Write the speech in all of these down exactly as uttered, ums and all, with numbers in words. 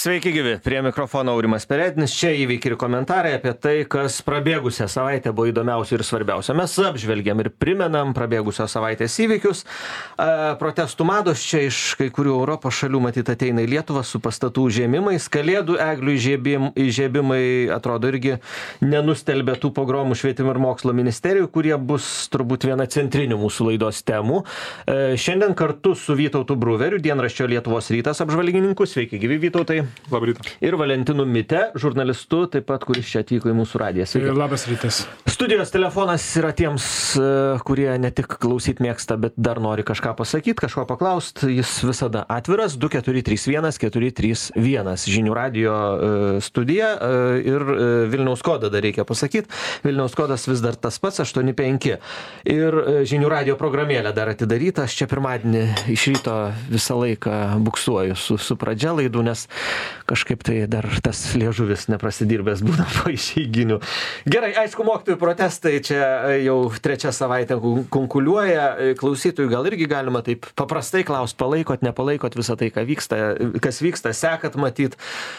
Sveiki gyvi, prie mikrofono Aurimas Perednis, čia įvykiai ir komentarai apie tai, kas prabėgusią savaitę buvo įdomiausia ir svarbiausia. Mes apžvelgiam ir primenam prabėgusios savaitės įvykius. Protestų mados čia iš kai kurių Europos šalių matyt ateina į Lietuvą su pastatų užėmimais. Kalėdų eglių įžiebimai atrodo irgi nenustelbė tų pogromų švietimo ir mokslo ministerijų, kurie bus turbūt viena centrinių mūsų laidos temų. Šiandien kartu su Vytautu Bruveriu, dienraščio Lietuvos rytas apžvalgininku. Sveiki gyvi, Vytautai. Labą rytą. Ir Valentinu Mite, žurnalistu, taip pat, kuris čia atvyko į mūsų radiją. Sveiki. Labas rytas. Studijos telefonas yra tiems, kurie ne tik klausyt mėgsta, bet dar nori kažką pasakyti, kažko paklausti. Jis visada atviras. du keturi trys vienas keturi trys vienas. Žinių radijo studija ir Vilniaus kodą dar reikia pasakyti. Vilniaus kodas vis dar tas pats, aštuoni penki. Ir žinių radijo programėlė dar atidaryta. Aš čia pirmadienį iš ryto visą laiką buksuoju su, su pradžia laidų, nes kažkaip tai dar tas liežuvis neprasidirbęs būna po išeiginių. Gerai, aišku, mokytojų protestai čia jau trečią savaitę konkuliuoja. Klausytojų gal irgi galima taip paprastai klaust, palaikot, nepalaikot visą tai, ką vyksta, kas vyksta, sekat matyt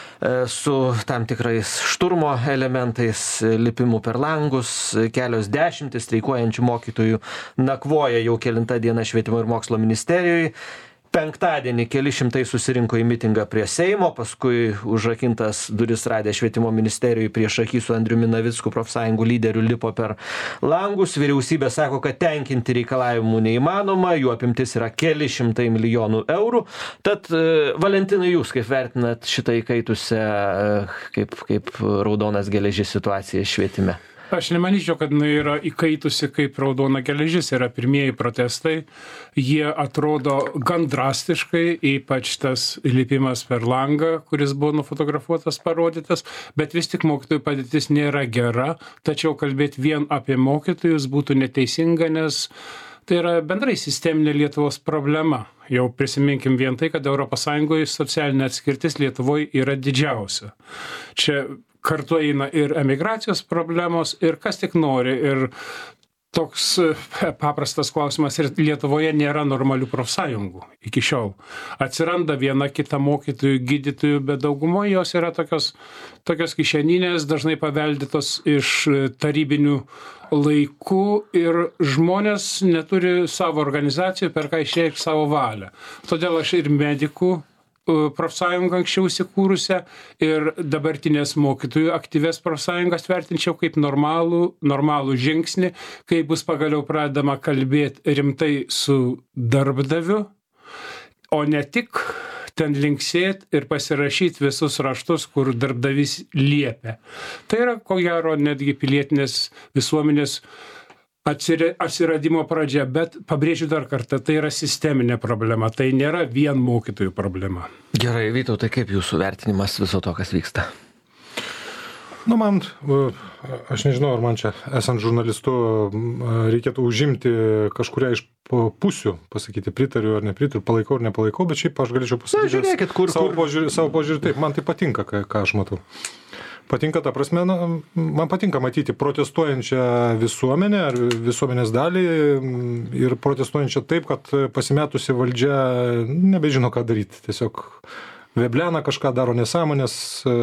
su tam tikrais šturmo elementais, lipimu per langus, kelios dešimtis streikuojančių mokytojų nakvoja jau kelinta diena švietimo ir mokslo ministerijoje. Penktadienį keli šimtai susirinko į mitingą prie Seimo, paskui užrakintas duris radę švietimo ministerijoje prieš akį su Andriumi Navicku profsąjungų lyderiu lipo per langus. Vyriausybė sako, kad tenkinti reikalavimų neįmanoma, jų apimtis yra keli šimtai milijonų eurų. Tad, Valentinai, jūs kaip vertinat šitą įkaitusią kaip, kaip raudonas geležis situaciją švietime? Aš nemanyčiau, kad jinai yra įkaitusi kaip raudona geležis, yra pirmieji protestai, jie atrodo gan drastiškai, ypač tas lipimas per langą, kuris buvo nufotografuotas, parodytas, bet vis tik mokytojų padėtis nėra gera, tačiau kalbėti vien apie mokytojus būtų neteisinga, nes tai yra bendrai sisteminė Lietuvos problema. Jau prisiminkim vien tai, kad Europos Sąjungoje socialinė atskirtis Lietuvoje yra didžiausia. Čia kartu eina ir emigracijos problemos, ir kas tik nori. Ir toks paprastas klausimas, ir Lietuvoje nėra normalių profsąjungų iki šiol. Atsiranda viena kita mokytojų, gydytojų, bet daugumoje jos yra tokios, tokios kišeninės, dažnai paveldėtos iš tarybinių laikų ir žmonės neturi savo organizacijų, per ką išreikšti savo valią. Todėl aš ir medikų profsąjungą anksčiau įsikūrusią ir dabartinės mokytojų aktyvias profsąjungas vertinčiau kaip normalų, normalų žingsnį, kai bus pagaliau pradedama kalbėti rimtai su darbdaviu, o ne tik ten linksėt ir pasirašyti visus raštus, kur darbdavys liepia. Tai yra, ko gero, netgi pilietinės visuomenės atsiradimo pradžia, bet pabrėžiu dar kartą, tai yra sisteminė problema, tai nėra vien mokytojų problema. Gerai, Vytautai, kaip jūsų vertinimas viso to, kas vyksta? Nu, man, aš nežinau, ar man čia, esant žurnalistu, reikėtų užimti kažkuria iš pusių, pasakyti, pritariu ar nepritariu, palaikau ar nepalaikau, bet šiaip aš galėčiau pasakyti, Na, žiūrėkit, kur, savo, kur... Požiūrį, savo požiūrį, taip, man tai patinka, ką, ką aš matau. Patinka ta prasme, na, man patinka matyti protestuojančią visuomenę ar visuomenės dalį ir protestuojančią taip, kad pasimetusi valdžia nebežino, ką daryti. Tiesiog veblena kažką, daro nesąmonės,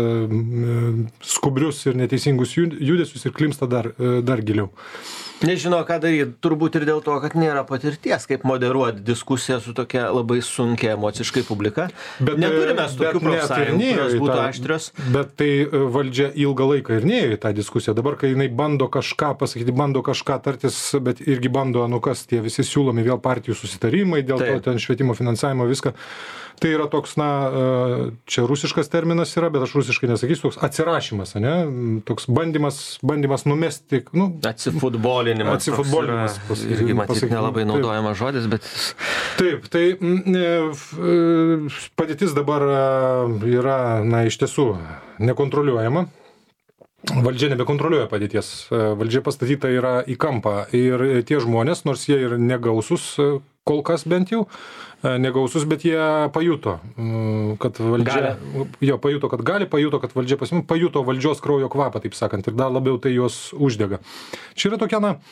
skubrius ir neteisingus judesius ir klimpsta dar, dar giliau. Nežino, ką daryti, turbūt ir dėl to, kad nėra patirties, kaip moderuoti diskusiją su tokia labai sunkia emociškai publika. Bet neturime tokių profsąjungų, kurios būtų tą, aštrios. Bet tai valdžia ilgą laiką ir nėjo į tą diskusiją. Dabar, kai jinai bando kažką pasakyti, bando kažką tartis, bet irgi bando, nu kas, tie visi siūlomi vėl partijų susitarimai, dėl Taip. to ten švietimo finansavimo viską. Tai yra toks, na, čia rusiškas terminas yra, bet aš rusiškai nesakysiu, toks atsirašymas, ne? Toks bandymas, bandymas numesti, nu... Atsifutbolinimas. Atsifutbolinimas. Pas, irgi matyt nelabai naudojamas žodis, bet... Taip, tai padėtis dabar yra, na, iš tiesų nekontroliuojama. Valdžia nebekontroliuoja padėties. Valdžia pastatyta yra į kampą ir tie žmonės, nors jie ir negausus, kol kas bent jau, negausus, bet jie pajuto, kad valdžia, jo, pajuto, kad gali, pajuto, kad valdžia pasimė, pajuto valdžios kraujo kvapą, taip sakant, ir dar labiau tai juos uždega. Čia yra tokia, na,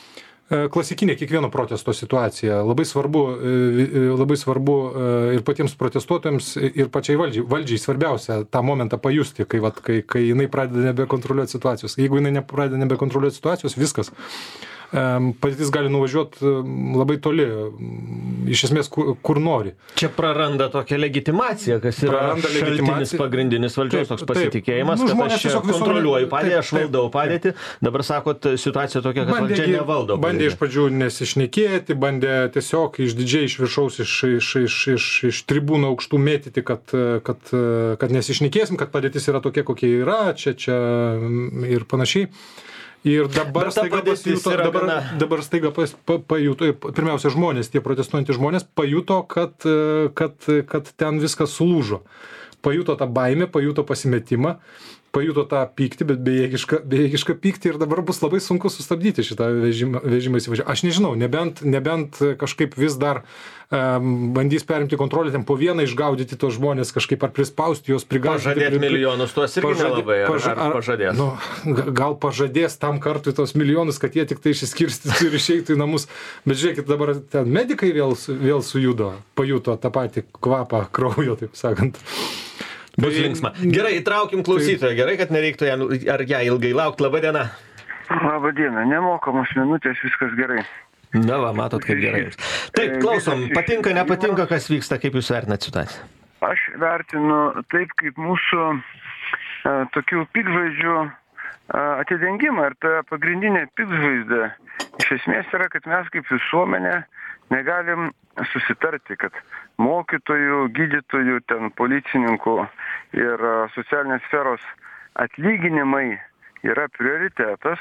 klasikinė kiekvieno protesto situacija. Labai svarbu, labai svarbu ir patiems protestuotojams, ir pačiai valdžiai. Valdžiai svarbiausia tą momentą pajusti, kai, vat, kai, kai jinai pradeda nebekontroliuoti situacijos. Jeigu jinai nepradeda nebekontroliuoti situacijos, viskas. Padėtis gali nuvažiuoti labai toli, iš esmės, kur, kur nori. Čia praranda tokią legitimaciją, kas yra praranda šaltinis pagrindinis valdžios, toks pasitikėjimas, nu, kad aš čia kontroliuoju padėtį, aš valdau padėtį. Dabar sakot, situacija tokia, kad bandė, valdžia nevaldo. Bandė padėtį. Iš pradžių nesišnekėti, bandė tiesiog išdidžiai iš viršaus, iš, iš, iš, iš, iš tribūnų aukštų mėtyti, kad, kad, kad nesišnekėsim, kad padėtis yra tokia, kokia yra, čia, čia ir panašiai. Ir dabar staiga pasijuto, dabar, gana... dabar staiga pas, pa, pajuto, pirmiausia žmonės, tie protestuojantys žmonės pajuto, kad, kad, kad ten viskas sulūžo. Pajuto tą baimę, pajuto pasimetimą, pajuto tą pyktį, bet bejėgišką, bejėgišką pyktį ir dabar bus labai sunku sustabdyti šitą vežimą, vežimą įsivažiavimą. Aš nežinau, nebent, nebent kažkaip vis dar um, bandys perimti kontrolę, ten po vieną išgaudyti tos žmonės, kažkaip ar prispausti juos, prigauti. Pažadėti milijonus, tuos irgi pažadė, nelabai, ar, paža, ar pažadės? Nu, gal pažadės tam kartui tos milijonus, kad jie tik tai išsiskirstytų ir išeitų į namus. Bet žiūrėkit, dabar ten medikai vėl, vėl sujudo, pajuto tą patį kvapą kraujo, taip sakant. Bus linksma. Gerai, įtraukim klausytoją. Gerai, kad nereiktų ją, ar ją ilgai laukti. Labą dieną. Labą dieną. Nemokamos minutės, viskas gerai. Na va, matot, kaip gerai jums. Taip, klausom. Patinka, nepatinka, kas vyksta, kaip jūs vertinat situaciją? Aš vertinu taip, kaip mūsų a, tokių piktžvaigždžių atidengimą. Ir ta pagrindinė piktžvaigždė iš esmės yra, kad mes kaip visuomenė negalim susitarti, kad mokytojų, gydytojų, ten policininkų ir socialinės sferos atlyginimai yra prioritetas,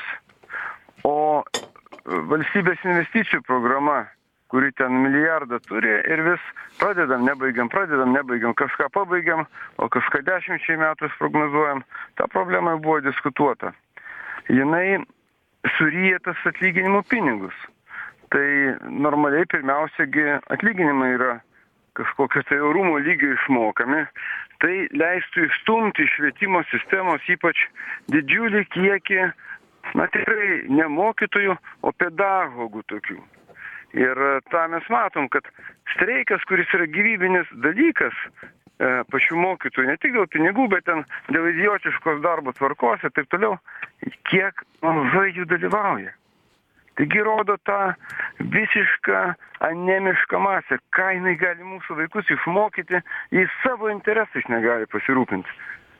o valstybės investicijų programa, kuri ten milijardą turi ir vis pradedam, nebaigiam, pradedam, nebaigiam, kažką pabaigiam, o kažką dešimčiai metų prognozuojam, ta problema buvo diskutuota. Jinai suryja tas atlyginimų pinigus. Tai normaliai pirmiausiagi atlyginimai yra kažkokio tai orumo lygio išmokami, tai leistų išstumti iš švietimo sistemos ypač didžiulį kiekį, na tikrai ne mokytojų, o pedagogų tokių. Ir tą mes matom, kad streikas, kuris yra gyvybinis dalykas e, pačių mokytojų, ne tik dėl pinigų, bet ten dėl idiotiškos darbo tvarkos ir taip toliau, kiek mažai jų dalyvauja. Taigi rodo tą visišką anemišką masę, ką jinai gali mūsų vaikus išmokyti, jis savo interesais negali pasirūpinti.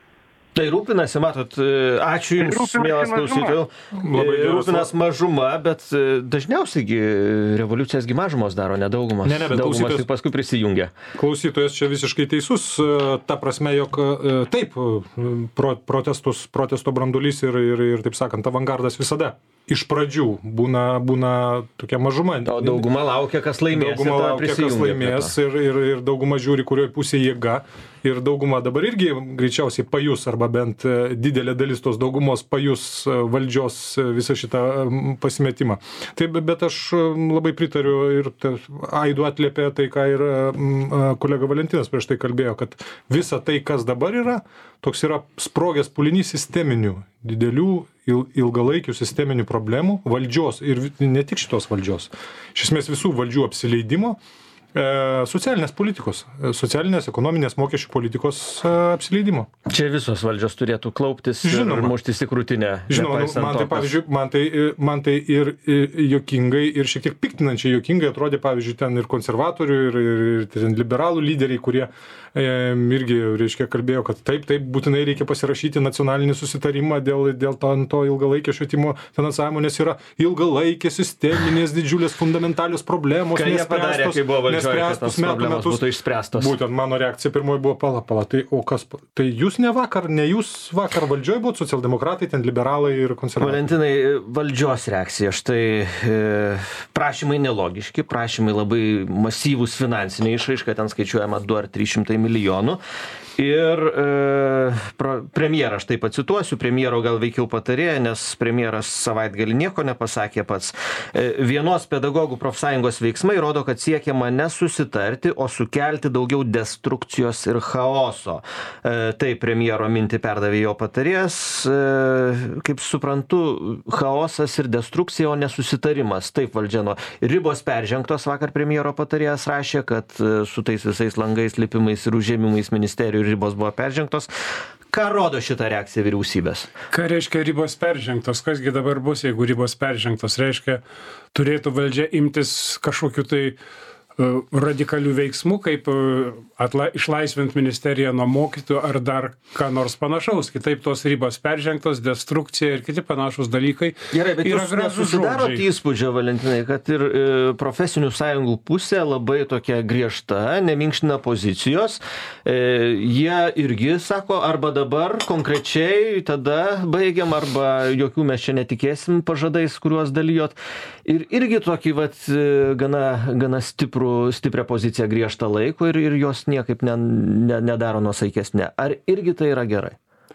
Tai rūpinasi, matot, ačiū Jums, mielas klausytojų, rūpinas mažuma, bet dažniausiai revoliucijas mažumos daro, ne daugumas. Ne, ne, bet daugumas tik paskui prisijungia. Klausytojas čia visiškai teisus, ta prasme, jog taip, pro, protestus, protesto brandulys ir, ir, ir, taip sakant, avangardas visada. Iš pradžių būna, būna tokia mažuma. O dauguma laukia, kas laimės. Dauguma laukia, kas laimės ir, ir, ir dauguma žiūri, kurioje pusėje jėga. Ir dauguma dabar irgi greičiausiai pajus, arba bent didelė dalis tos daugumos pajus valdžios visą šitą pasimetimą. Taip, bet aš labai pritariu ir aidu atliepė tai, ką ir kolega Valentinas prieš tai kalbėjo, kad visa tai, kas dabar yra, toks yra sprogęs pulinys sisteminių, didelių, ilgalaikių sisteminių problemų, valdžios ir ne tik šitos valdžios, iš esmės visų valdžių apsileidimo, socialinės politikos, socialinės, ekonominės mokesčių politikos apsileidimo. Čia visos valdžios turėtų klauptis Žinoma. Ir muštis į krūtinę. Žinoma, man tai, pavyzdžiui, man tai, man tai ir, ir juokingai, ir šiek tiek piktinančiai juokingai atrodė, pavyzdžiui, ten ir konservatorių, ir, ir, ir liberalų lyderiai, kurie e, irgi, reiškia, kalbėjo, kad taip, taip, būtinai reikia pasirašyti nacionalinį susitarimą dėl, dėl to, to ilgalaikio švietimo finansavimo, nes yra ilgalaikės, sisteminės, didžiulės, fundamentalios problemos. Ką jie padarė, kai buvo valdžioje, kad tos problemos metus, būtų išspręstos. Būtent mano reakcija pirmoji buvo pala, pala. Tai, o kas, tai jūs ne vakar, ne jūs vakar valdžioje buvot, socialdemokratai, ten liberalai ir konservatoriai. Valentinai, valdžios reakcija. Štai e, prašymai nelogiški, prašymai labai masyvūs finansiniai išraiška, ten skaičiuojama du ar trys šimtai milijonų. Ir e, pro, premjerą, aš taip pacituosiu, premjero gal veikiau patarėja, nes premjeras savaitgalį nieko nepasakė pats. Vienos pedagogų profsąjungos veiksmai rodo, kad siekiama nesusitarti, o sukelti daugiau destrukcijos ir chaoso. Tai premjero mintį perdavė jo patarėjas. Kaip suprantu, chaosas ir destrukcija, o nesusitarimas. Taip, valdžia nuo ribos peržengtos, vakar premjero patarėjas rašė, kad su tais visais langais, lipimais ir užėmimais ministerijų ribos buvo peržengtos. Ką rodo šitą reakciją vyriausybės? Ką reiškia ribos peržengtos? Kasgi dabar bus, jeigu ribos peržengtos? Reiškia, turėtų valdžia imtis kažkokiu tai uh, radikalių veiksmų, kaip uh, atla, išlaisvint ministeriją nuo mokytojų ar dar ką nors panašaus. Kitaip tos ribos peržengtos, destrukcija ir kiti panašus dalykai. Gerai, bet jūs nesusidarot įspūdžio, Valentinai, kad ir e, profesinių sąjungų pusė labai tokia griežta, neminkština pozicijos. E, jie irgi sako, arba dabar konkrečiai tada baigiam, arba jokių mes čia netikėsim pažadais, kuriuos dalijot. Ir irgi tokį vat, gana, gana stiprų, stiprią poziciją griežtą laiko ir, ir jos niekaip ne, ne, nedaro nuosaikesnė. Ar irgi tai yra gerai?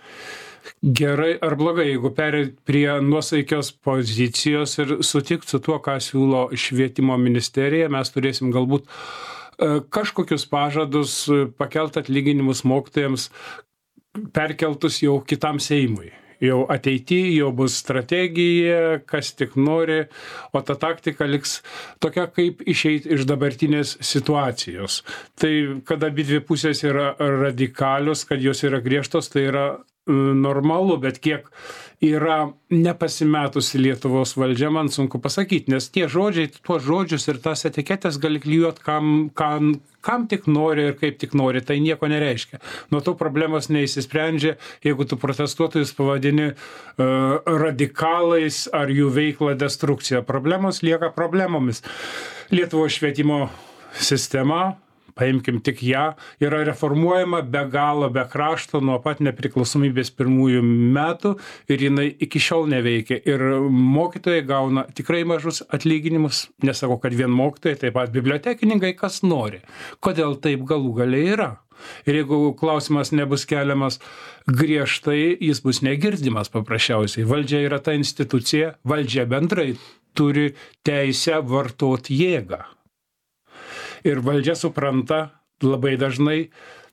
Gerai ar blogai, jeigu perėt prie nuosaikios pozicijos ir sutikt su tuo, ką siūlo švietimo ministerija, mes turėsim galbūt kažkokius pažadus pakelt atlyginimus mokytojams perkeltus jau kitam Seimui. Jau ateityje, jau bus strategija, kas tik nori, o ta taktika liks tokia, kaip išeiti iš dabartinės situacijos. Tai, kad abi dvi pusės yra radikalios, kad jos yra griežtos, tai yra normalu, bet kiek yra nepasimetusi Lietuvos valdžia, man sunku pasakyti, nes tie žodžiai, tuos žodžius ir tas etiketės gali klijuoti kam, kam, kam tik nori ir kaip tik nori, tai nieko nereiškia. Nuo to problemos neįsisprendžia, jeigu tu protestuotojus pavadini uh, radikalais ar jų veiklą destrukcija. Problemos lieka problemomis. Lietuvos švietimo sistema, paimkim tik ją, yra reformuojama be galo, be krašto nuo pat nepriklausomybės pirmųjų metų ir jinai iki šiol neveikia. Ir mokytojai gauna tikrai mažus atlyginimus, nesako, kad vien mokytojai, taip pat bibliotekininkai, kas nori. Kodėl taip galų galiai yra? Ir jeigu klausimas nebus keliamas griežtai, jis bus negirdimas paprasčiausiai. Valdžia yra ta institucija, valdžia bendrai turi teisę vartoti jėgą. Ir valdžia supranta labai dažnai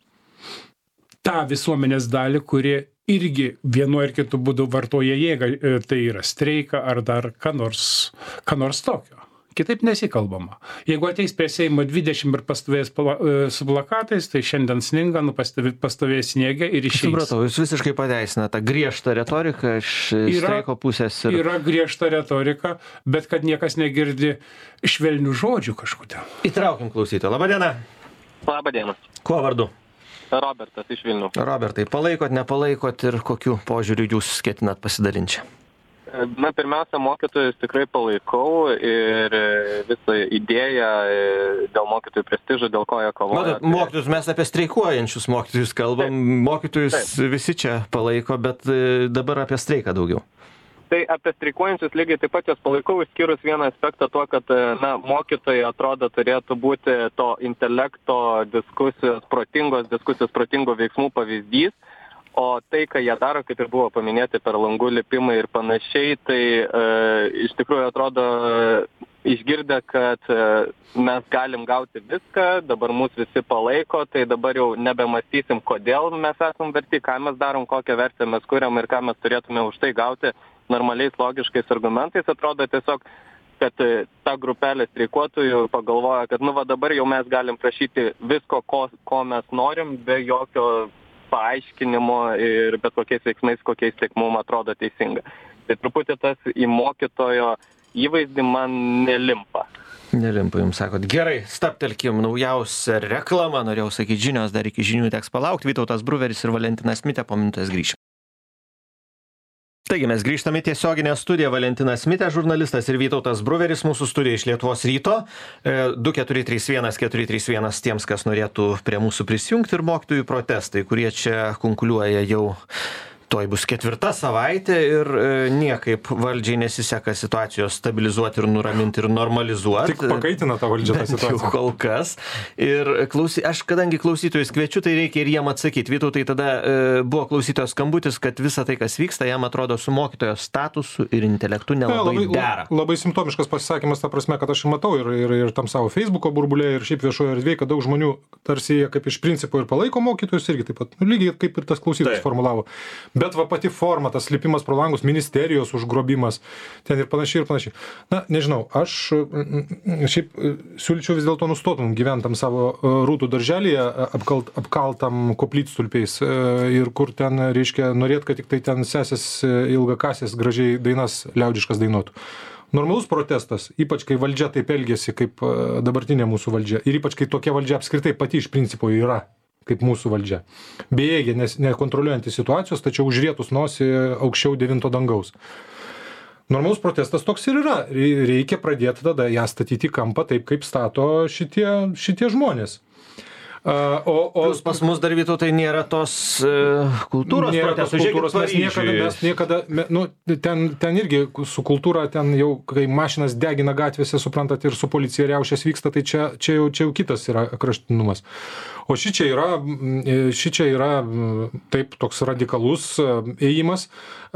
tą visuomenės dalį, kuri irgi vienu ar kitu būdu vartoja jėgą, tai yra streiką ar dar ką nors, ką nors tokio. Kitaip nesikalbama. Jeigu ateis prie Seimo dvidešimt ir pastovės su plakatais, tai šiandien sninga, nu pastovės sniegė ir išeis. Supratau, jūs visiškai pateisina tą griežtą retoriką iš streiko pusės. Ir... Yra griežta retorika, bet kad niekas negirdi švelnių žodžių kažkodėl. Įtraukim klausytoją. Labą dieną. Labą dieną. Kuo vardu? Robertas iš Vilnių. Robertai, palaikot, nepalaikot ir kokiu požiūriu jūs ketinat pasidalinti? Na, pirmiausia, mokytojus tikrai palaikau ir visą idėją dėl mokytojų prestižo, dėl ko jie kovoja. Na, mokytojus, mes apie streikuojančius mokytojus kalbam, taip, mokytojus taip. Visi čia palaiko, bet dabar apie streiką daugiau. Tai apie streikuojančius lygiai taip pat jas palaikau, išskyrus vieną aspektą tuo, kad na, mokytojai atrodo turėtų būti to intelekto diskusijos, protingos diskusijos, protingo veiksmų pavyzdys. O tai, ką jie daro, kaip ir buvo paminėti per langų lipimai ir panašiai, tai e, iš tikrųjų atrodo išgirdę, kad e, mes galim gauti viską, dabar mūsų visi palaiko, tai dabar jau nebemastysim, kodėl mes esam verti, ką mes darom, kokią vertę mes kuriam ir ką mes turėtume už tai gauti normaliais, logiškais argumentais. Atrodo tiesiog, kad ta grupelė streikuotojų pagalvoja, kad nu va dabar jau mes galim prašyti visko, ko, ko mes norim, be jokio paaiškinimo ir bet kokiais veiksmais, kokiais tik mums atrodo teisinga. Tai truputį tas į mokytojo įvaizdį man nelimpa. Nelimpa, jums sakot. Gerai, staptelkim, naujausia reklama, norėjau sakyti žinios, dar iki žinių teks palaukti. Vytautas Bruveris ir Valentinas Mitė, po minutės grįšim. Taigi mes grįžtame į tiesioginę studiją. Valentinas Mitė, žurnalistas, ir Vytautas Bruveris mūsų studija iš Lietuvos ryto. du keturi trys vienas keturi trys vienas tiems, kas norėtų prie mūsų prisijungti, ir mokytojų protestai, kurie čia kunkuliuoja jau Tuoj bus ketvirta savaitė ir e, niekaip valdžiai nesiseka situacijos stabilizuoti ir nuraminti ir normalizuoti. Tik pakaitina tą valdžią tą situaciją. Kol kas. Ir klausy, aš kadangi klausytojus kviečiu, tai reikia ir jiem atsakyti. Vytautai, tada e, buvo klausytojos skambutis, kad visa tai, kas vyksta, jam atrodo su mokytojo statusu ir intelektu nelabai labai, dera. Labai simptomiškas pasisakymas, ta prasme, kad aš matau ir, ir, ir tam savo Facebooko burbulė ir šiaip viešoje erdvėje, kad daug žmonių tarsi jie kaip iš principo ir palaiko mokytojus irgi taip pat, nu, lygiai kaip ir tas klausytojas formulavo. Bet va pati forma, tas lipimas pro langus, ministerijos užgrobimas, ten ir panašiai ir panašiai. Na, nežinau, aš šiaip siūlyčiau vis dėlto nustotum gyventam savo rūtų darželėje apkalt, apkaltam koplytstulpiais ir kur ten, reiškia, norėt, kad tik tai ten sesės ilgakasės gražiai dainas liaudiškas dainuotų. Normalus protestas, ypač kai valdžia taip elgėsi, kaip dabartinė mūsų valdžia, ir ypač kai tokia valdžia apskritai pati iš principo yra, kaip mūsų valdžia. Bejėgė, nes nekontroliuojantys situacijos, tačiau užrietus nosį aukščiau devinto dangaus. Normalus protestas toks ir yra. Reikia pradėti tada ją statyti į kampą taip, kaip stato šitie, šitie žmonės. Uh, o, o Plus pas mus dar Vytau, tai nėra tos uh, kultūros nėra tos protestų. kultūros, mes niekada, mes niekada me, nu, ten, ten irgi su kultūra, ten jau, kai mašinas degina gatvėse, suprantat, ir su policija riaušės vyksta, tai čia, čia, jau, čia jau kitas yra kraštutinumas. O šičia yra, šičia yra taip toks radikalus ėjimas.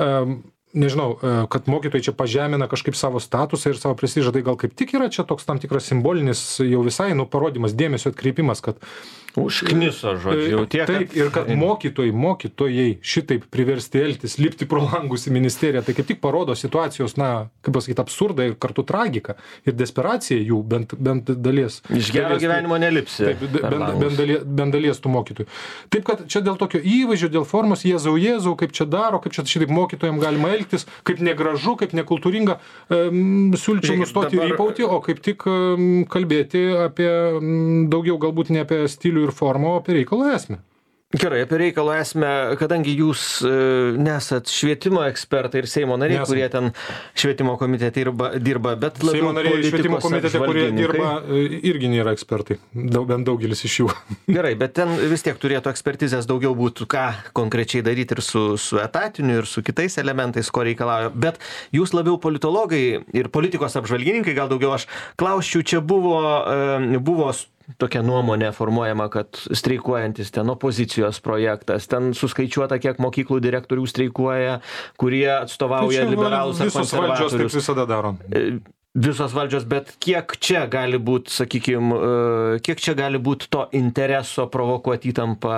Nežinau, kad mokytojai čia pažemina kažkaip savo statusą ir savo prestižą, tai gal kaip tik yra čia toks tam tikras simbolinis jau visai, nu, parodimas, dėmesio atkreipimas, kad užkniso, žodžiu, jau tiek. Taip, ir kad mokytojai, mokytojai šitaip priversti elgtis, lipti pro langus į ministeriją, tai kaip tik parodo situacijos, na, kaip pasakyti, absurdą ir kartu tragiką ir desperaciją jų, bent, bent dalies. Iš gero gyvenimo nelipsi. Taip, bent, bent, dalies, bent dalies tų mokytojų. Taip, kad čia dėl tokio įvaizdžio, dėl formos, Jėzau, Jėzau, kaip čia daro, kaip čia šitaip mokytojams galima elgtis, kaip negražu, kaip nekultūringa, um, siūlyčiau nustoti dabar rypauti, o kaip tik um, kalbėti apie um, daugiau galbūt ne apie stilių ir formą, o apie reikalo esmę. Gerai, apie reikalo esmę, kadangi jūs e, nesat švietimo ekspertai ir Seimo nariai, Nesam. kurie ten švietimo komitete dirba, dirba bet labiau Seimo nariai švietimo komitete, kurie dirba, irgi nėra ekspertai, daug, bent daugelis iš jų. Gerai, bet ten vis tiek turėtų ekspertizės daugiau būtų, ką konkrečiai daryti ir su, su etatiniu, ir su kitais elementais, ko reikalauja. Bet jūs labiau politologai ir politikos apžvalgininkai, gal daugiau aš klausčiau, čia buvo, e, buvo tokia nuomonė formuojama, kad streikuojantis ten opozicijos projektas, ten suskaičiuota, kiek mokyklų direktorių streikuoja, kurie atstovauja liberalus ar konservatorius. Visos valdžios taip visada daro. Visos valdžios, bet kiek čia gali būti, sakykime, kiek čia gali būti to intereso provokuoti įtampą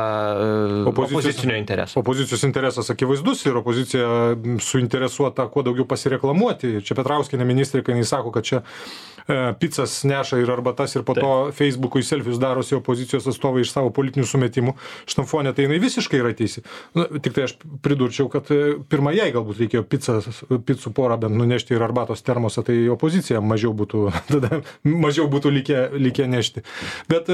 opozicinio intereso? Opozicijos interesas akivaizdus ir opozicija suinteresuota kuo daugiau pasireklamuoti. Čia Petrauskienė ministrė, kai jis sako, kad čia pizzas neša ir arbatas ir po to Facebook'ui selfius darosi opozicijos atstovai iš savo politinių sumetimų. Šitam fone tai jinai visiškai yra teisi. Nu, tik tai aš pridurčiau, kad pirmajai galbūt reikėjo pizzas, pizzų porą bent nunešti ir arbatos termosą, tai opozicija mažiau būtų, tada mažiau būtų likę, likę nešti. Bet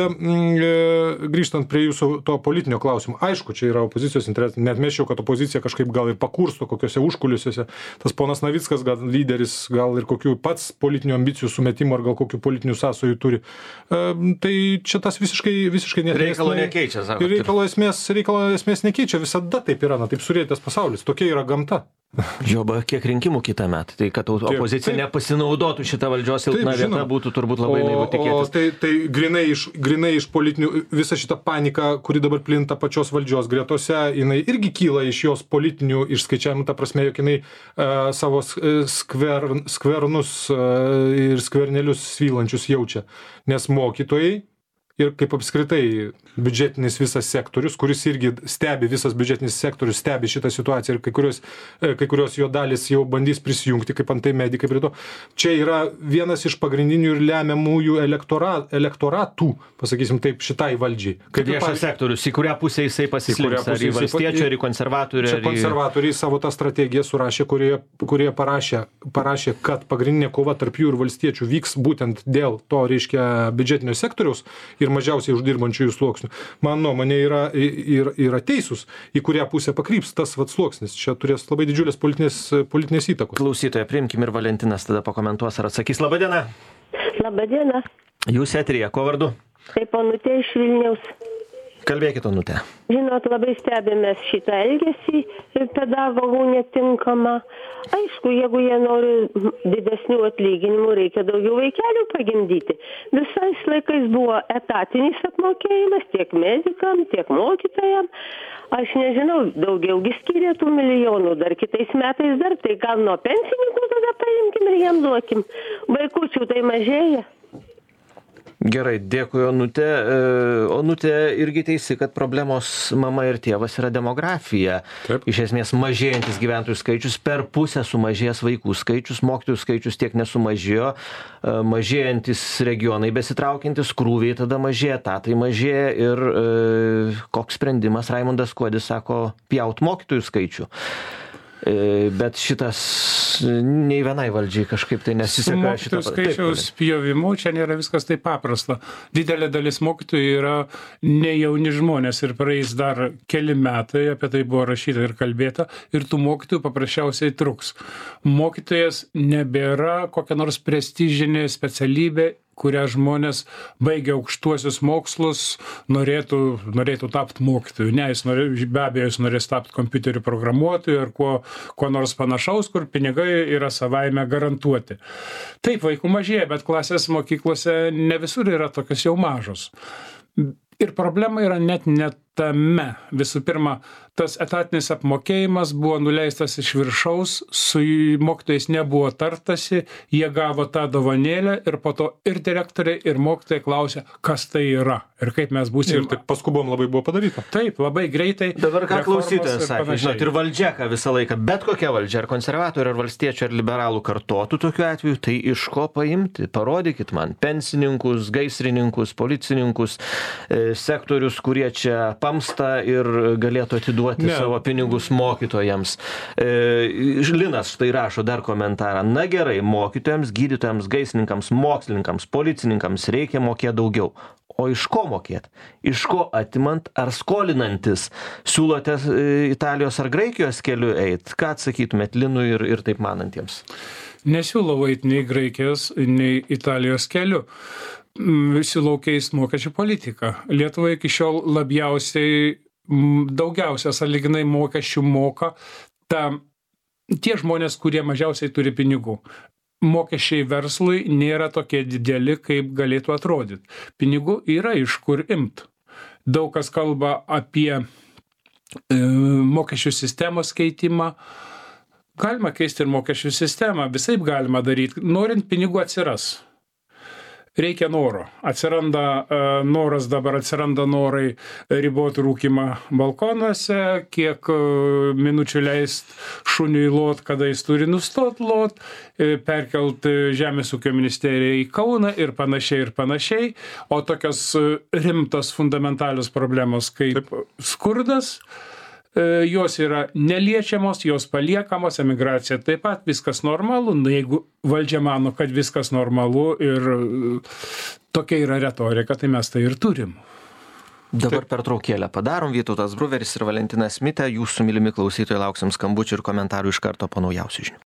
mm, grįžtant prie jūsų to politinio klausimo, aišku, čia yra opozicijos interesas, net mėščiau, kad opozicija kažkaip gal ir pakursto kokiuose užkulisiuose. Tas ponas Navickas, gal lyderis, gal ir kokių pats politinių ambicijų sumetimų ar gal kokių politinių sąsajų turi. Tai čia tas visiškai, visiškai ne, reikalo nekeičia, sako. Reikalo esmės, reikalo esmės nekeičia, visada taip yra, na, taip surėtas pasaulis, tokia yra gamta. Joba, kiek rinkimų kitą metą, tai kad opozicija taip, nepasinaudotų šitą valdžios silpną vietą, būtų turbūt labai naivu tikėtis. O tai, tai grinai, iš, grinai iš politinių, visa šita panika, kuri dabar plinta pačios valdžios gretose, jinai irgi kyla iš jos politinių išskaičiavimų, ta prasme, jog jinai uh, savo skver, skvernus uh, ir skvernelius svylančius jaučia, nes mokytojai ir kaip apskritai biudžetinis visas sektorius, kuris irgi stebi, visas biudžetinis sektorius stebi šitą situaciją ir kai kurios, kai kurios jo dalis jau bandys prisijungti, kaip antai medikai prie to. Čia yra vienas iš pagrindinių ir lemiamųjų elektora, elektoratų, pasakysim taip, šitai valdžiai. Kaip viešas sektorius, į kurią pusę jisai pasislinks, ar į valstiečių, ar į konservatorių. Čia į... konservatoriai savo tą strategiją surašė, kurie, kurie parašė, parašė, kad pagrindinė kova tarp jų ir valstiečių vyks būtent dėl to, reiškia, biudžetinio sektoriaus ir mažiausiai uždirbančiųjų sluoksnių. Man nuomonė yra, yra, yra teisūs, į kurią pusę pakryps tas vat sluoksnis. Čia turės labai didžiulės politinės, politinės įtakos. Klausytoją priimkim ir Valentinas tada pakomentuos ar atsakys. Labą dieną. Labą dieną. Jūs eteryje, ko vardu? Taip, Onutė iš Vilniaus. Kalbėkit, Onutė. Žinot, labai stebėmės šitą elgesį pedagogų netinkamą. Aišku, jeigu jie nori didesnių atlyginimų, reikia daugiau vaikelių pagimdyti. Visais laikais buvo etatinis apmokėjimas tiek medikam, tiek mokytojam. Aš nežinau, daugiaugi skiria tų milijonų, dar kitais metais dar, tai gal nuo pensininkų tada paimkim ir jiem duokim. Vaikučių tai mažėja. Gerai, dėkui, Onutė. Onutė irgi teisi, kad problemos mama ir tėvas yra demografija. Taip. Iš esmės mažėjantis gyventojų skaičius, per pusę sumažėjęs vaikų skaičius, mokytojų skaičius tiek nesumažėjo, mažėjantis regionai besitraukiantis, krūviai tada mažėja, etatai mažėja ir e, koks sprendimas, Raimundas Kuodis sako, pjaut mokytojų skaičių. Bet šitas nei vienai valdžiai kažkaip tai nesiseka. Su mokytojų skaičiaus pjovimu čia nėra viskas taip paprasta. Didelė dalis mokytojų yra ne jauni žmonės ir praeis dar keli metai, apie tai buvo rašyta ir kalbėta, ir tų mokytojų paprasčiausiai truks. Mokytojas nebėra kokia nors prestižinė specialybė, kurią žmonės baigia aukštuosius mokslus, norėtų, norėtų tapti mokytojų. Ne, jis norė, be abejo, jis norės tapti kompiuterių programuotojų ar kuo, kuo nors panašaus, kur pinigai yra savaime garantuoti. Taip, vaikų mažėja, bet klasės mokyklose ne visur yra tokios jau mažos. Ir problema yra net ne tame. Visų pirma, tas etatinis apmokėjimas buvo nuleistas iš viršaus, su mokytojais nebuvo tartasi, jie gavo tą dovanėlę ir po to ir direktoriai, ir mokytojai klausė, kas tai yra ir kaip mes būsime. Ir taip paskubom labai buvo padaryta. Taip, labai greitai. Dabar ką klausytojas sakė, žinot, ir valdžia, ką visą laiką, bet kokia valdžia, ar konservatorių, ar valstiečių, ar liberalų kartotų tokiu atveju, tai iš ko paimti? Parodykit man pensininkus, gaisrininkus, policininkus, sektorius, kurie čia pamsta ir galėtų atiduoti ne. savo pinigus mokytojams. E, Linas štai rašo dar komentarą. Na gerai, mokytojams, gydytojams, gaisininkams, mokslininkams, policininkams reikia mokėti daugiau. O iš ko mokėti? Iš ko atimant ar skolinantis? Siūlote Italijos ar Graikijos keliu eit? Ką atsakytumėt Linui ir, ir taip manantiems? Nesiūlau eit nei Graikijos, nei Italijos keliu. Siūlau keist mokesčių politiką. Lietuva iki šiol labiausiai, daugiausia sąlyginai mokesčių moka ta, tie žmonės, kurie mažiausiai turi pinigų. Mokesčiai verslui nėra tokie dideli, kaip galėtų atrodyti. Pinigų yra iš kur imt. Daug kas kalba apie e, mokesčių sistemos keitimą. Galima keisti ir mokesčių sistemą, visaip galima daryti. Norint pinigų atsiras. Reikia noro. Atsiranda uh, noras, dabar atsiranda norai riboti rūkimą balkonuose, kiek uh, minučių leist šuniui lot, kada jis turi nustot lot, uh, perkelt uh, Žemės ūkio ministeriją į Kauną ir panašiai ir panašiai. O tokios uh, rimtos fundamentalios problemos kaip Taip. skurdas, jos yra neliečiamos, jos paliekamos, emigracija taip pat, viskas normalu. Nu, jeigu valdžia mano, kad viskas normalu ir tokia yra retorika, tai mes tai ir turim. Dabar pertraukėlę padarom. Vytautas Bruveris ir Valentinas Mitė. Jūsų mylimi klausytojai, lauksim skambučių ir komentarų iš karto po naujausių žinių.